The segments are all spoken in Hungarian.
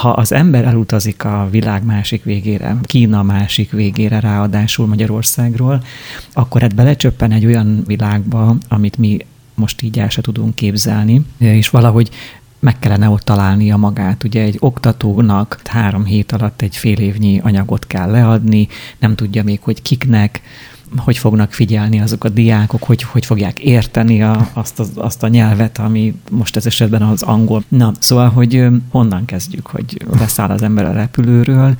Ha az ember elutazik a világ másik végére, Kína másik végére, ráadásul Magyarországról, akkor hát belecsöppen egy olyan világba, amit mi most így el se tudunk képzelni, és valahogy meg kellene ott találnia magát. Ugye egy oktatónak 3 hét alatt egy fél évnyi anyagot kell leadni, nem tudja még, hogy kiknek, hogy fognak figyelni azok a diákok, hogy fogják érteni azt a nyelvet, ami most ez esetben az angol. Na, szóval, hogy honnan kezdjük, hogy leszáll az ember a repülőről,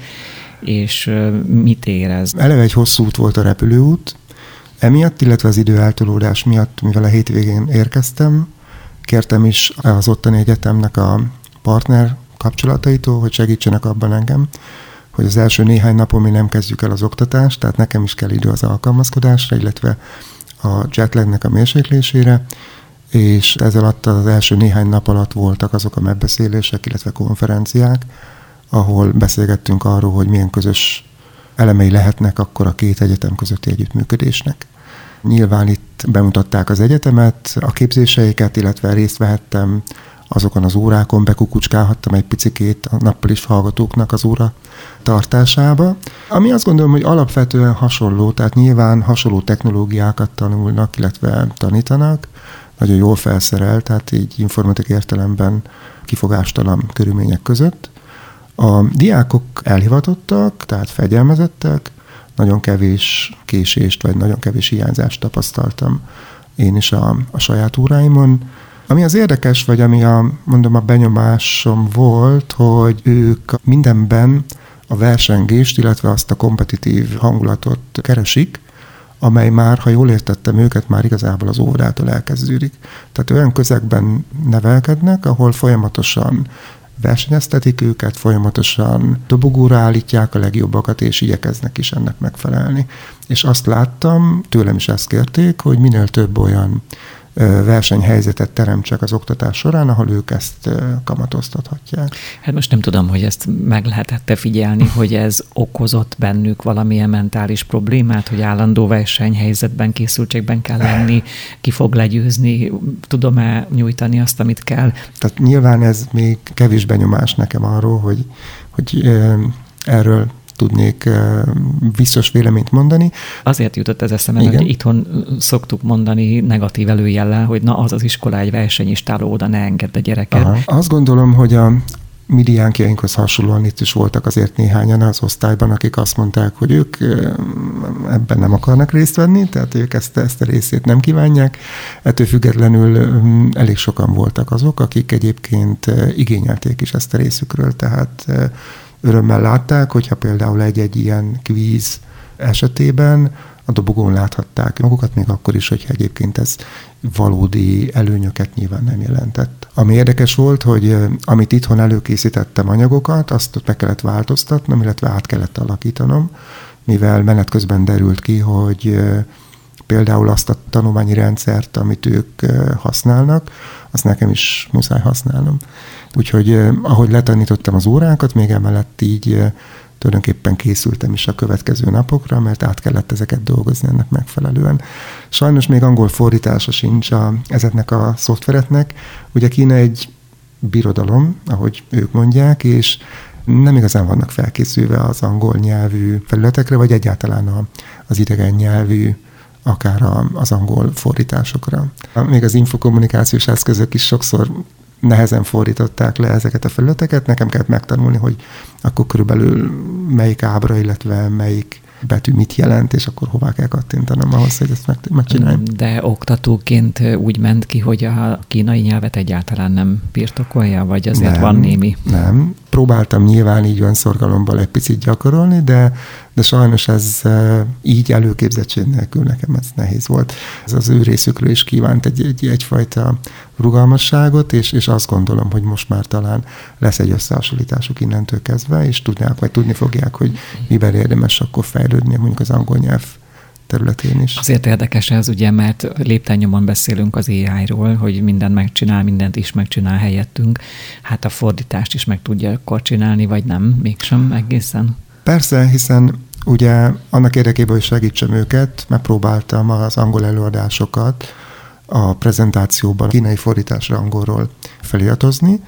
és mit érez? Eleve egy hosszú út volt a repülőút, emiatt, illetve az időeltolódás miatt, mivel a hétvégén érkeztem, kértem is az ottani egyetemnek a partner kapcsolataitól, hogy segítsenek abban engem, hogy az első néhány napon mi nem kezdjük el az oktatást, tehát nekem is kell idő az alkalmazkodásra, illetve a jetlagnek a mérséklésére, és ez alatt az első néhány nap alatt voltak azok a megbeszélések, illetve konferenciák, ahol beszélgettünk arról, hogy milyen közös elemei lehetnek akkor a 2 egyetem közötti együttműködésnek. Nyilván itt bemutatták az egyetemet, a képzéseiket, illetve részt vehettem azokon az órákon, bekukucskálhattam egy picikét a nappalis hallgatóknak az óra tartásába. Ami azt gondolom, hogy alapvetően hasonló, tehát nyilván hasonló technológiákat tanulnak, illetve tanítanak, nagyon jól felszerelt, tehát így informatikai értelemben kifogástalan körülmények között. A diákok elhivatottak, tehát fegyelmezettek, nagyon kevés késést, vagy nagyon kevés hiányzást tapasztaltam én is a saját óráimon. Ami az érdekes, vagy ami a benyomásom volt, hogy ők mindenben a versengést, illetve azt a kompetitív hangulatot keresik, amely már, ha jól értettem őket, már igazából az órától elkezdődik. Tehát olyan közegben nevelkednek, ahol folyamatosan versenyeztetik őket, folyamatosan dobogóra állítják a legjobbakat, és igyekeznek is ennek megfelelni. És azt láttam, tőlem is ezt kérték, hogy minél több olyan versenyhelyzetet teremtsek az oktatás során, ahol ők ezt kamatoztathatják. Hát most nem tudom, hogy ezt meg lehetett figyelni, hogy ez okozott bennük valamilyen mentális problémát, hogy állandó versenyhelyzetben, készültségben kell lenni, ki fog legyőzni, tudom-e nyújtani azt, amit kell? Tehát nyilván ez még kevés benyomás nekem arról, hogy erről tudnék biztos véleményt mondani. Azért jutott ez eszembe, hogy itthon szoktuk mondani negatív előjellel, hogy na az iskola egy versenyistáló, oda ne engedd a gyereket. Aha. Azt gondolom, hogy a mi diákjainkhoz hasonlóan itt is voltak azért néhányan az osztályban, akik azt mondták, hogy ők ebben nem akarnak részt venni, tehát ők ezt a részét nem kívánják. Ettől függetlenül elég sokan voltak azok, akik egyébként igényelték is ezt a részükről, tehát örömmel látták, hogyha például egy ilyen kvíz esetében a dobogón láthatták magukat, még akkor is, hogyha egyébként ez valódi előnyöket nyilván nem jelentett. Ami érdekes volt, hogy amit itthon előkészítettem anyagokat, azt meg kellett változtatnom, illetve át kellett alakítanom, mivel menet közben derült ki, hogy például azt a tanulmányi rendszert, amit ők használnak, azt nekem is muszáj használnom. Úgyhogy ahogy letanítottam az órákat, még emellett így tulajdonképpen készültem is a következő napokra, mert át kellett ezeket dolgozni ennek megfelelően. Sajnos még angol fordítása sincs ezeknek a szoftvereknek. Ugye Kína egy birodalom, ahogy ők mondják, és nem igazán vannak felkészülve az angol nyelvű felületekre, vagy egyáltalán az idegen nyelvű, akár az angol fordításokra. Még az infokommunikációs eszközök is sokszor nehezen fordították le ezeket a felületeket, nekem kellett megtanulni, hogy akkor körülbelül melyik ábra, illetve melyik betű mit jelent, és akkor hová kell kattintanom ahhoz, hogy ezt megcsináljam. De oktatóként úgy ment ki, hogy a kínai nyelvet egyáltalán nem birtokolja, vagy azért van némi? Nem. Próbáltam nyilván így olyan szorgalomból egy picit gyakorolni, de sajnos ez így előképzettség nélkül nekem ez nehéz volt. Ez az ő részükről is kívánt egyfajta rugalmasságot, és azt gondolom, hogy most már talán lesz egy összehasonlításuk innentől kezdve, és tudni fogják, hogy miben érdemes akkor fejlődni mondjuk az angol nyelv területén is. Azért érdekes ez, ugye, mert léptennyomon beszélünk az AI-ról, hogy mindent megcsinál, mindent is megcsinál helyettünk. Hát a fordítást is meg tudja akkor csinálni, vagy nem? Mégsem egészen? Persze, hiszen ugye annak érdekében, hogy segítsem őket, megpróbáltam az angol előadásokat a prezentációban a kínai fordításra angolról feliratozni.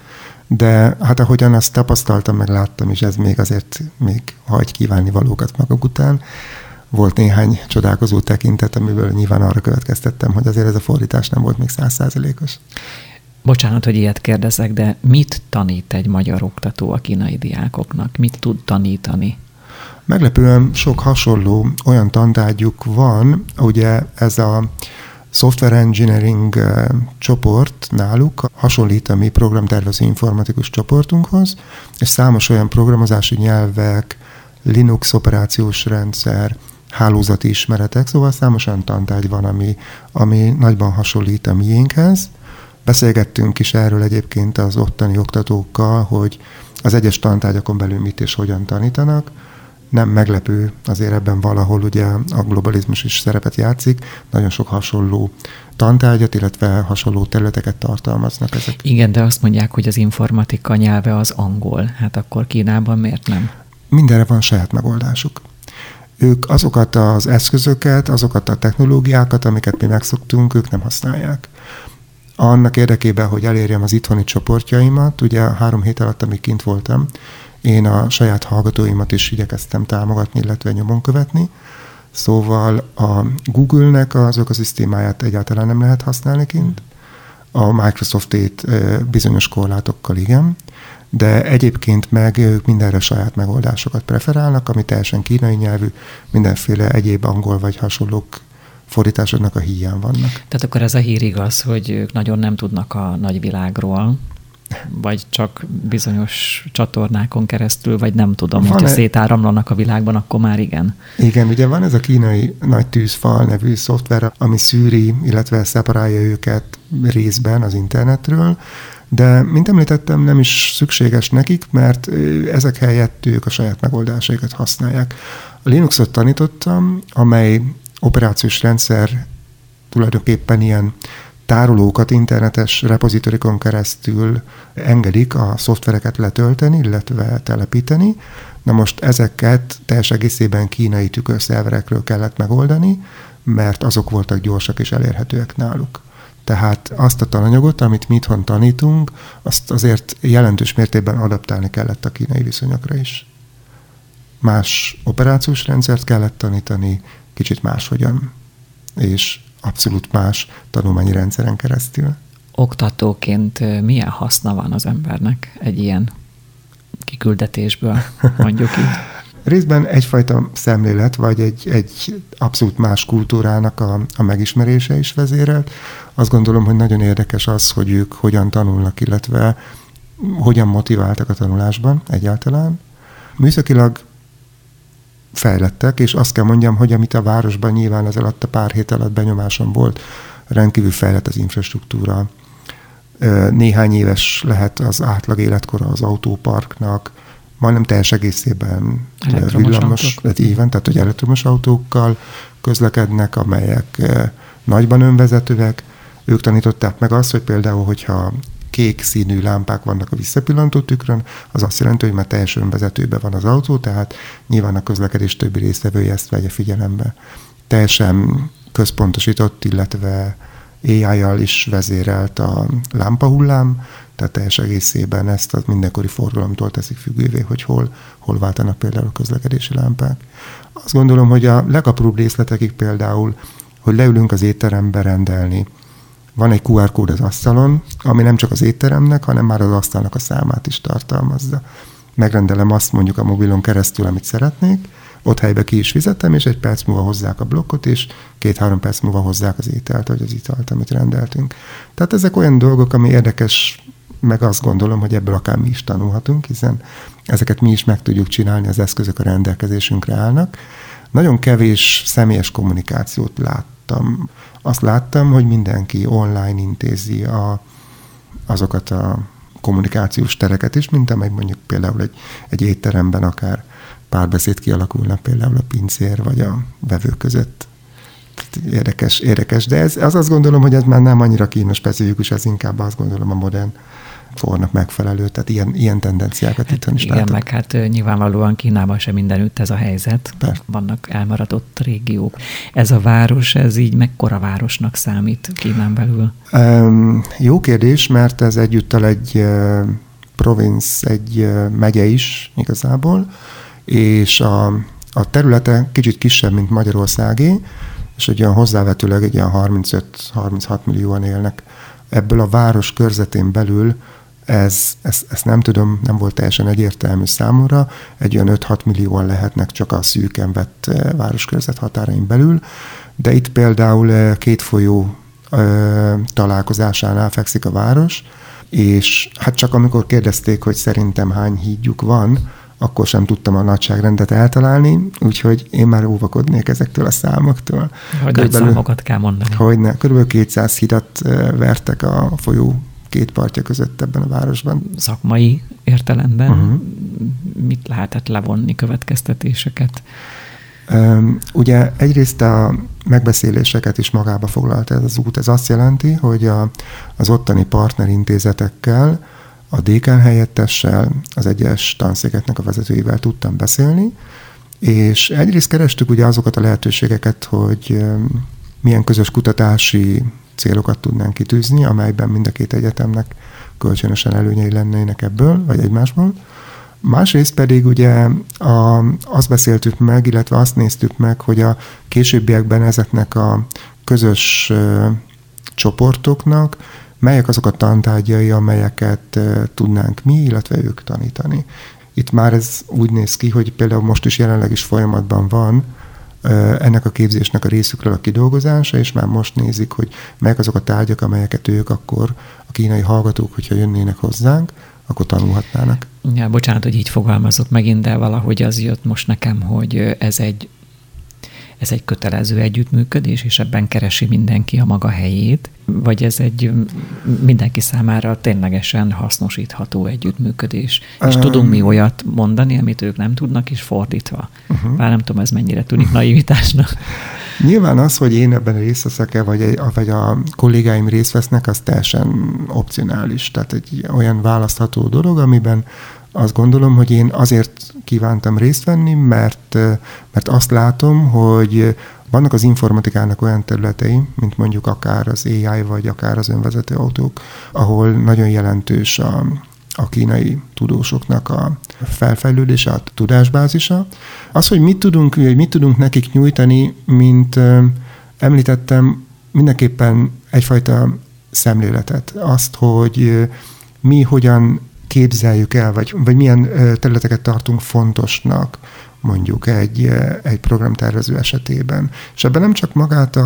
De hát ahogyan azt tapasztaltam, meg láttam, és ez még azért még hagy kívánni valókat maguk után, volt néhány csodálkozó tekintet, amiből nyilván arra következtettem, hogy azért ez a fordítás nem volt még 100%-os. Bocsánat, hogy ilyet kérdezek, de mit tanít egy magyar oktató a kínai diákoknak? Mit tud tanítani? Meglepően sok hasonló olyan tantárgyuk van, ugye ez a Software Engineering csoport náluk hasonlít a mi programtervező informatikus csoportunkhoz, és számos olyan programozási nyelvek, Linux operációs rendszer, hálózati ismeretek, szóval számos olyan tantárgy van, ami nagyban hasonlít a miénkhez. Beszélgettünk is erről egyébként az ottani oktatókkal, hogy az egyes tantárgyakon belül mit és hogyan tanítanak. Nem meglepő, azért ebben valahol ugye a globalizmus is szerepet játszik, nagyon sok hasonló tantárgyat, illetve hasonló területeket tartalmaznak ezek. Igen, de azt mondják, hogy az informatika nyelve az angol. Hát akkor Kínában miért nem? Mindenre van saját megoldásuk. Ők azokat az eszközöket, azokat a technológiákat, amiket mi megszoktunk, ők nem használják. Annak érdekében, hogy elérjem az itthoni csoportjaimat, ugye 3 hét alatt, amíg kint voltam, én a saját hallgatóimat is igyekeztem támogatni, illetve nyomon követni. Szóval a Google-nek az ökoszisztémáját egyáltalán nem lehet használni kint. A Microsoft-ét bizonyos korlátokkal igen, de egyébként meg ők mindenre saját megoldásokat preferálnak, ami teljesen kínai nyelvű, mindenféle egyéb angol vagy hasonlók fordításoknak a híján vannak. Tehát akkor ez a hír igaz, hogy ők nagyon nem tudnak a nagyvilágról, vagy csak bizonyos csatornákon keresztül, vagy nem tudom, hogyha szétáramlanak a világban, akkor már igen. Igen, ugye van ez a kínai nagy tűzfal nevű szoftver, ami szűri, illetve szeparálja őket részben az internetről, de, mint említettem, nem is szükséges nekik, mert ezek helyett ők a saját megoldásaikat használják. A Linuxot tanítottam, amely operációs rendszer tulajdonképpen ilyen tárolókat internetes repozitorikon keresztül engedik a szoftvereket letölteni, illetve telepíteni. Na most ezeket teljes egészében kínai tükörszerverekről kellett megoldani, mert azok voltak gyorsak és elérhetőek náluk. Tehát azt a tananyagot, amit mi itthon tanítunk, azt azért jelentős mértékben adaptálni kellett a kínai viszonyokra is. Más operációs rendszert kellett tanítani, kicsit máshogyan, és abszolút más tanulmányi rendszeren keresztül. Oktatóként milyen haszna van az embernek egy ilyen kiküldetésből, mondjuk így? Részben egyfajta szemlélet, vagy egy abszolút más kultúrának a megismerése is vezérelt. Azt gondolom, hogy nagyon érdekes az, hogy ők hogyan tanulnak, illetve hogyan motiváltak a tanulásban egyáltalán. Műszakilag fejlettek, és azt kell mondjam, hogy amit a városban nyilván az alatt a pár hét alatt benyomásom volt, rendkívül fejlett az infrastruktúra. Néhány éves lehet az átlag életkora az autóparknak, majdnem teljes egészében villamos, tehát hogy elektromos autókkal közlekednek, amelyek nagyban önvezetőek. Ők tanították meg azt, hogy például, hogyha kék színű lámpák vannak a visszapillantó tükrön, az azt jelenti, hogy már teljes önvezetőben van az autó, tehát nyilván a közlekedés többi résztvevője ezt vegye figyelembe. Teljesen központosított, illetve AI-jal is vezérelt a lámpahullám, tehát teljes egészében ezt a mindenkori forgalomtól teszik függővé, hogy hol váltanak például a közlekedési lámpák. Azt gondolom, hogy a legapróbb részletekig például, hogy leülünk az étterembe rendelni. Van egy QR kód az asztalon, ami nem csak az étteremnek, hanem már az asztalnak a számát is tartalmazza. Megrendelem azt mondjuk a mobilon keresztül, amit szeretnék, ott helybe ki is fizettem, és 1 perc múlva hozzák a blokkot, és 2-3 perc múlva hozzák az ételt, vagy az italt, amit rendeltünk. Tehát ezek olyan dolgok, ami érdekes, meg azt gondolom, hogy ebből akár mi is tanulhatunk, hiszen ezeket mi is meg tudjuk csinálni, az eszközök a rendelkezésünkre állnak. Nagyon kevés személyes kommunikációt láttam. Azt láttam, hogy mindenki online intézi azokat a kommunikációs tereket is, mint amely mondjuk például egy étteremben akár párbeszéd kialakulna például a pincér vagy a vevő között. Érdekes, de ez azt gondolom, hogy ez már nem annyira kínos specifikus, ez inkább azt gondolom a modern kornak megfelelő, tehát ilyen tendenciákat itthon is látok. Igen, meg hát nyilvánvalóan Kínában sem mindenütt ez a helyzet. Persze. Vannak elmaradott régiók. Ez a város, ez így mekkora városnak számít Kínán belül? Jó kérdés, mert ez egyúttal egy province, egy megye is igazából, és a területe kicsit kisebb, mint Magyarországé, és egy olyan hozzávetőleg egy olyan 35-36 millióan élnek. Ebből a város körzetén belül ezt nem tudom, nem volt teljesen egyértelmű számomra, egy olyan 5-6 millióan lehetnek csak a szűken vett városkörzet határain belül, de itt például két folyó találkozásánál fekszik a város, és hát csak amikor kérdezték, hogy szerintem hány hídjuk van, akkor sem tudtam a nagyságrendet eltalálni, úgyhogy én már óvakodnék ezektől a számoktól. Hogy nagy számokat kell mondani. Hogyne, kb. 200 hidat vertek a folyó két partja között ebben a városban. Szakmai értelemben mit lehetett levonni következtetéseket? Ugye egyrészt a megbeszéléseket is magába foglalta ez az út. Ez azt jelenti, hogy az ottani partnerintézetekkel, a dékán helyettessel, az egyes tanszékeknek a vezetőivel tudtam beszélni, és egyrészt kerestük ugye azokat a lehetőségeket, hogy milyen közös kutatási célokat tudnánk kitűzni, amelyben mind a két egyetemnek kölcsönösen előnyei lennének ebből, vagy egymásból. Másrészt pedig ugye azt beszéltük meg, illetve azt néztük meg, hogy a későbbiekben ezeknek a közös csoportoknak melyek azok a tantárgyai, amelyeket tudnánk mi, illetve ők tanítani. Itt már ez úgy néz ki, hogy például most is jelenleg is folyamatban van ennek a képzésnek a részükről a kidolgozása, és már most nézik, hogy melyek azok a tárgyak, amelyeket ők akkor, a kínai hallgatók, hogyha jönnének hozzánk, akkor tanulhatnának. Ja, bocsánat, hogy így fogalmazok megint, de valahogy az jött most nekem, hogy ez egy kötelező együttműködés, és ebben keresi mindenki a maga helyét, vagy ez egy mindenki számára ténylegesen hasznosítható együttműködés. És tudunk mi olyat mondani, amit ők nem tudnak, és fordítva. Bár nem tudom, ez mennyire tűnik naivitásnak. Nyilván az, hogy én ebben részt veszek-e, vagy a kollégáim részt vesznek, az teljesen opcionális. Tehát egy olyan választható dolog, amiben azt gondolom, hogy én azért kívántam részt venni, mert azt látom, hogy vannak az informatikának olyan területei, mint mondjuk akár az AI, vagy akár az önvezető autók, ahol nagyon jelentős a kínai tudósoknak a felfejlődése, a tudásbázisa. Az, hogy mit tudunk nekik nyújtani, mint említettem, mindenképpen egyfajta szemléletet. Azt, hogy mi hogyan képzeljük el, vagy milyen területeket tartunk fontosnak, mondjuk egy programtervező esetében. És ebben nem csak magát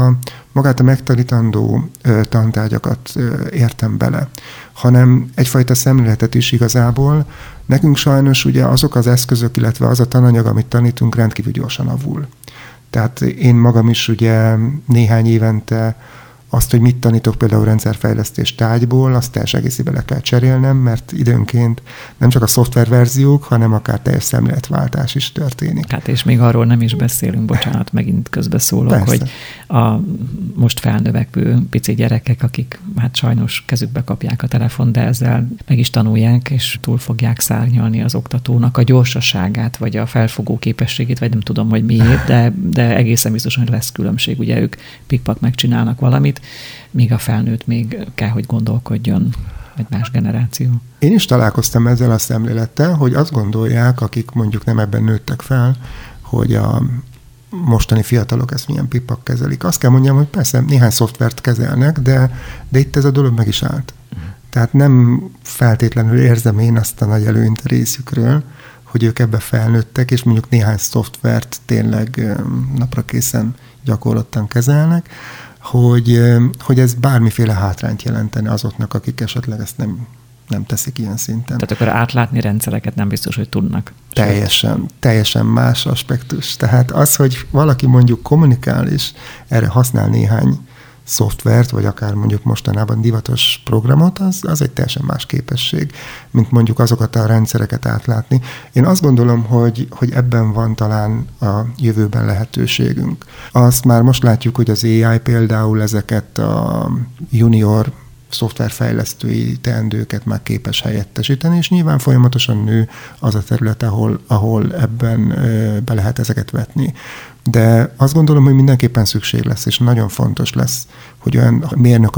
a megtanítandó tantárgyakat értem bele, hanem egyfajta szemléletet is igazából. Nekünk sajnos ugye azok az eszközök, illetve az a tananyag, amit tanítunk, rendkívül gyorsan avul. Tehát én magam is ugye néhány évente azt, hogy mit tanítok például rendszerfejlesztés tárgyból, azt teljes egészében le kell cserélnem, mert időnként nem csak a szoftververziók, hanem akár teljes szemléletváltás is történik. Hát és még arról nem is beszélünk, bocsánat, megint közbeszólok, persze, hogy a most felnövekvő pici gyerekek, akik hát sajnos kezükbe kapják a telefon, de ezzel meg is tanulják, és túl fogják szárnyalni az oktatónak a gyorsaságát, vagy a felfogó képességét, vagy nem tudom, hogy miért, de egészen biztosan lesz különbség. Ugye ők pikpak megcsinálnak valamit, míg a felnőtt még kell, hogy gondolkodjon, vagy más generáció. Én is találkoztam ezzel a szemlélettel, hogy azt gondolják, akik mondjuk nem ebben nőttek fel, hogy a mostani fiatalok ezt milyen pikpak kezelik. Azt kell mondjam, hogy persze néhány szoftvert kezelnek, de itt ez a dolog meg is állt. Tehát nem feltétlenül érzem én azt a nagy előnyt a részükről, hogy ők ebbe felnőttek, és mondjuk néhány szoftvert tényleg napra készen gyakorlottan kezelnek, hogy ez bármiféle hátrányt jelentene azoknak, akik esetleg ezt nem teszik ilyen szinten. Tehát akkor átlátni rendszereket nem biztos, hogy tudnak. Teljesen más aspektus. Tehát az, hogy valaki mondjuk kommunikál, és erre használ néhány szoftvert, vagy akár mondjuk mostanában divatos programot, az egy teljesen más képesség, mint mondjuk azokat a rendszereket átlátni. Én azt gondolom, hogy ebben van talán a jövőben lehetőségünk. Azt már most látjuk, hogy az AI például ezeket a junior szoftverfejlesztői teendőket már képes helyettesíteni, és nyilván folyamatosan nő az a terület, ahol ebben be lehet ezeket vetni. De azt gondolom, hogy mindenképpen szükség lesz, és nagyon fontos lesz, hogy olyan mérnököket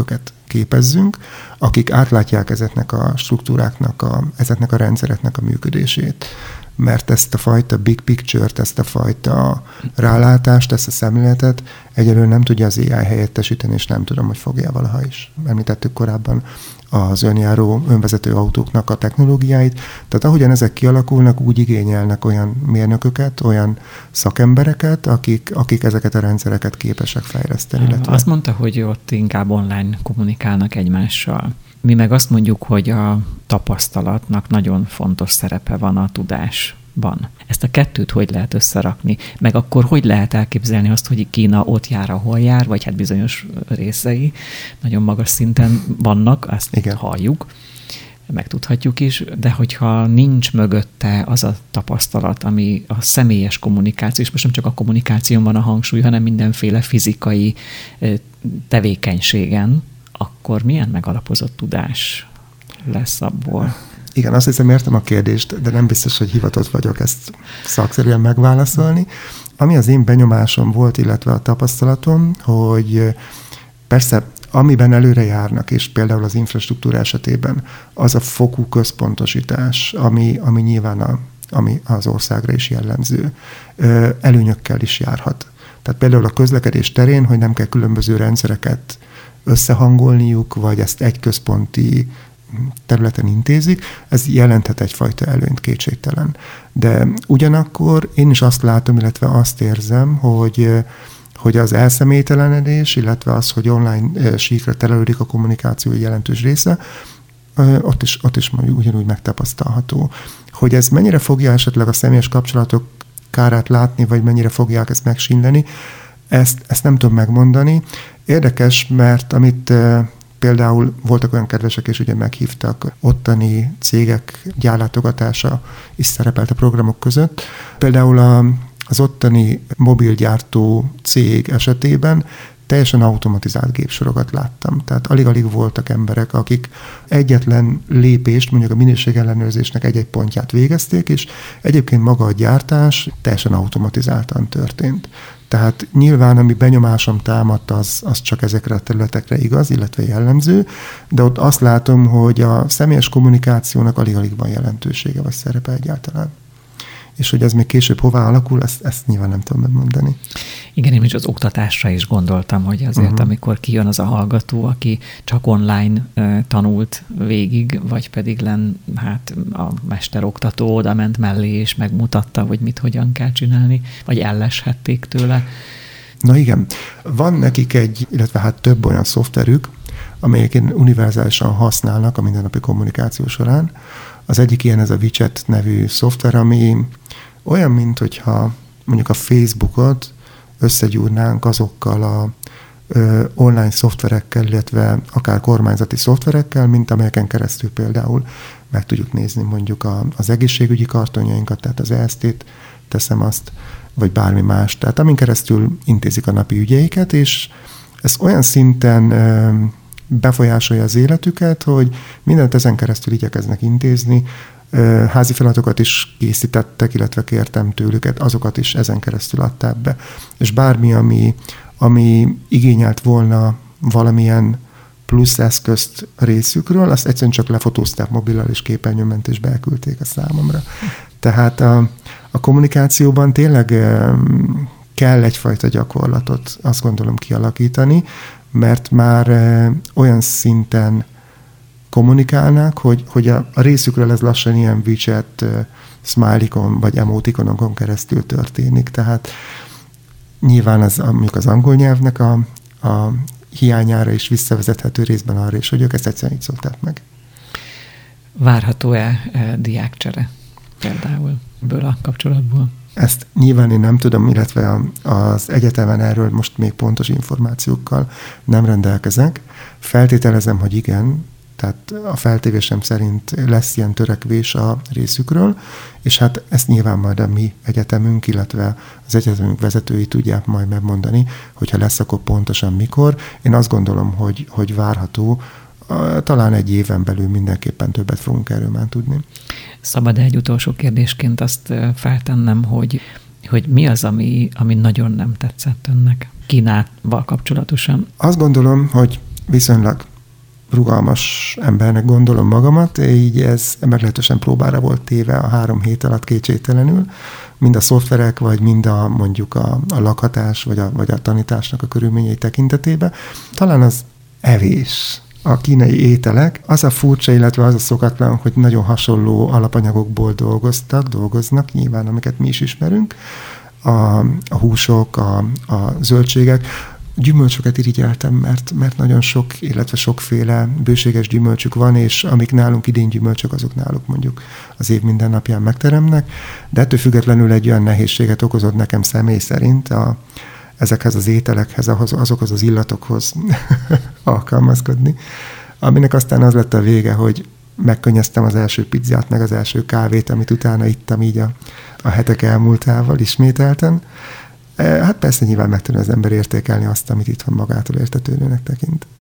képezzünk, akik átlátják ezeknek a struktúráknak, ezeknek a rendszereknek a működését. Mert ezt a fajta big picture-t, ezt a fajta rálátást, ezt a szemléletet egyelőre nem tudja az AI helyettesíteni, és nem tudom, hogy fogja valaha is. Említettük korábban az önjáró, önvezető autóknak a technológiáit. Tehát ahogyan ezek kialakulnak, úgy igényelnek olyan mérnököket, olyan szakembereket, akik ezeket a rendszereket képesek fejleszteni. Illetve... Azt mondta, hogy ott inkább online kommunikálnak egymással. Mi meg azt mondjuk, hogy a tapasztalatnak nagyon fontos szerepe van a tudásban. Ezt a kettőt hogy lehet összerakni? Meg akkor hogy lehet elképzelni azt, hogy Kína ott jár, ahol jár, vagy hát bizonyos részei nagyon magas szinten vannak, ezt igen, halljuk, megtudhatjuk is, de hogyha nincs mögötte az a tapasztalat, ami a személyes kommunikáció, és most nem csak a kommunikáción van a hangsúly, hanem mindenféle fizikai tevékenységen, akkor milyen megalapozott tudás lesz abból? Igen, azt hiszem, értem a kérdést, de nem biztos, hogy hivatott vagyok ezt szakszerűen megválaszolni. Ami az én benyomásom volt, illetve a tapasztalatom, hogy persze, amiben előre járnak, és például az infrastruktúra esetében az a fokú központosítás, ami nyilván ami az országra is jellemző, előnyökkel is járhat. Tehát például a közlekedés terén, hogy nem kell különböző rendszereket összehangolniuk, vagy ezt egy központi területen intézik, ez jelenthet egyfajta előnyt, kétségtelen. De ugyanakkor én is azt látom, illetve azt érzem, hogy az elszemélytelenedés, illetve az, hogy online síkra terelődik a kommunikáció jelentős része, ott is ugyanúgy megtapasztalható. Hogy ez mennyire fogja esetleg a személyes kapcsolatok kárát látni, vagy mennyire fogják ezt megsínleni, ezt nem tudom megmondani. Érdekes, mert amit például voltak olyan kedvesek, és ugye meghívtak, ottani cégek gyárlátogatása is szerepelt a programok között. Például az ottani mobilgyártó cég esetében teljesen automatizált gépsorokat láttam. Tehát alig-alig voltak emberek, akik egyetlen lépést, mondjuk a minőségellenőrzésnek egy-egy pontját végezték, és egyébként maga a gyártás teljesen automatizáltan történt. Tehát nyilván, ami benyomásom támadt, az csak ezekre a területekre igaz, illetve jellemző, de ott azt látom, hogy a személyes kommunikációnak alig-alig van jelentősége, vagy szerepe egyáltalán. És hogy ez még később hová alakul, ezt nyilván nem tudom megmondani. Igen, én is az oktatásra is gondoltam, hogy azért, amikor kijön az a hallgató, aki csak online tanult végig, vagy pedig a mesteroktató oda ment mellé, és megmutatta, hogy mit, hogyan kell csinálni, vagy elleshették tőle. Na igen, van nekik illetve több olyan szoftverük, amelyeket univerzálisan használnak a mindennapi kommunikáció során. Az egyik ilyen ez a WeChat nevű szoftver, ami olyan, mint hogyha mondjuk a Facebookot összegyúrnánk azokkal a online szoftverekkel, illetve akár kormányzati szoftverekkel, mint amelyeken keresztül például meg tudjuk nézni mondjuk az egészségügyi kartonjainkat, tehát az EST-t, teszem azt, vagy bármi más. Tehát amin keresztül intézik a napi ügyeiket, és ez olyan szinten befolyásolja az életüket, hogy mindent ezen keresztül igyekeznek intézni. Házi feladatokat is készítettek, illetve kértem tőlük, azokat is ezen keresztül adták be. És bármi, ami igényelt volna valamilyen plusz eszközt részükről, azt egyszerűen csak lefotózták mobillal és képernyőmentésbe elküldték a számomra. Tehát a kommunikációban tényleg kell egyfajta gyakorlatot, azt gondolom, kialakítani, mert már olyan szinten kommunikálnak, hogy a részükről ez lassan ilyen WeChat smiley-on vagy emotikonokon keresztül történik. Tehát nyilván mondjuk az angol nyelvnek a hiányára is visszavezethető részben arra is, hogy ők ezt egyszerűen így szokták meg. Várható-e diákcsere például ebből a kapcsolatból? Ezt nyilván én nem tudom, illetve az egyetemen erről most még pontos információkkal nem rendelkezek. Feltételezem, hogy igen, tehát a feltevésem szerint lesz ilyen törekvés a részükről, és hát ezt nyilván majd a mi egyetemünk, illetve az egyetemünk vezetői tudják majd megmondani, hogyha lesz, akkor pontosan mikor. Én azt gondolom, hogy várható, talán egy éven belül mindenképpen többet fogunk erről már tudni. Szabad egy utolsó kérdésként azt feltennem, hogy mi az, ami nagyon nem tetszett önnek Kínával kapcsolatosan? Azt gondolom, hogy viszonylag rugalmas embernek gondolom magamat, így ez meglehetősen próbára volt téve a 3 hét alatt kétségtelenül, mind a szoftverek, vagy mind mondjuk a lakhatás, vagy a tanításnak a körülményei tekintetében. Talán az evés. A kínai ételek, az a furcsa, illetve az a szokatlan, hogy nagyon hasonló alapanyagokból dolgoznak, nyilván, amiket mi is ismerünk. A húsok, a zöldségek. Gyümölcsöket irigyeltem, mert nagyon sok, illetve sokféle bőséges gyümölcsük van, és amik nálunk idén gyümölcsök, azok náluk mondjuk az év minden napján megteremnek, de ettől függetlenül egy olyan nehézséget okozott nekem személy szerint ezekhez az ételekhez, azokhoz az illatokhoz alkalmazkodni, aminek aztán az lett a vége, hogy megkönnyeztem az első pizzát, meg az első kávét, amit utána ittam így a hetek elmúltával ismételten. Hát persze nyilván meg tudja az ember értékelni azt, amit itthon magától értetődőnek tekint.